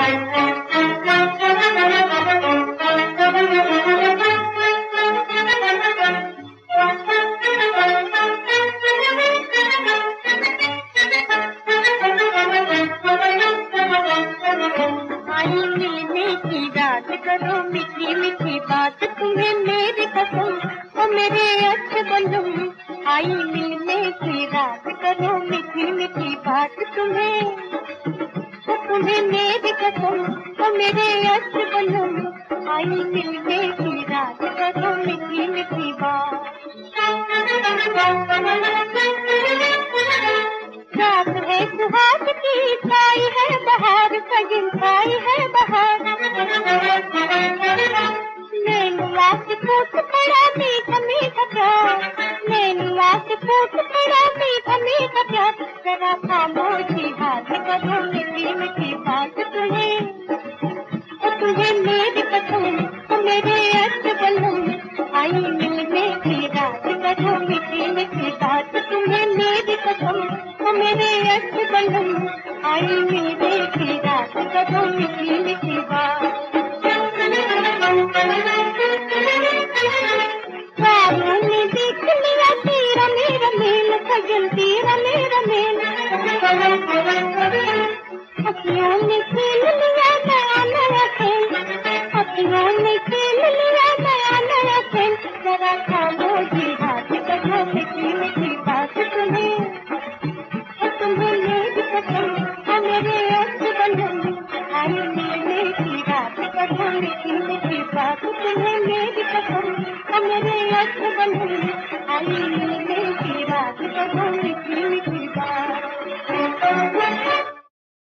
करो मीठी मीठी बात तुम्हें मेरी कसम, ओ मेरे अच्छे बंधु। आई मिलने की रात करो मीठी मीठी बात तुम्हें मेरी कसम, ओ मेरे अच्छे बंधु। आई मिलने की रात करो मीठी मीठी बात। रात है सुहाग की, छाई है बहार, सजन छाई है बहार। नैनुआ से पूछ पड़ा मीठा मीठा प्यार, नैनुआ से पूछ पड़ा मीठा मीठा प्यार। जरा खामोशी बात करो मीठी मीठी बात तुम्हें मेरी कसम, तो मेरे अच्छे बंधु। आई मिलने की रात करो मीठी मीठी बात तुम्हें मेरी कसम, तो मेरे अच्छे बंधु। आई मिलने की रात करो मीठी मीठी बात। ख्वाबों में देख लिया तेरा मेरा मेल, सजन तेरा मेरा मेल। अखियों में खेल लिया नया नया खेल, अखियों में खेल लिया नया नया खेल। जरा खामोशी बात करो मीठी मीठी बात तुम्हें मेरी कसम, मेरे अच्छे बंधु। आई मिलने की रात करो मीठी मीठी बात तुम्हें मेरी कसम, मेरे अच्छे बंधु। आई मिलने की रात करो।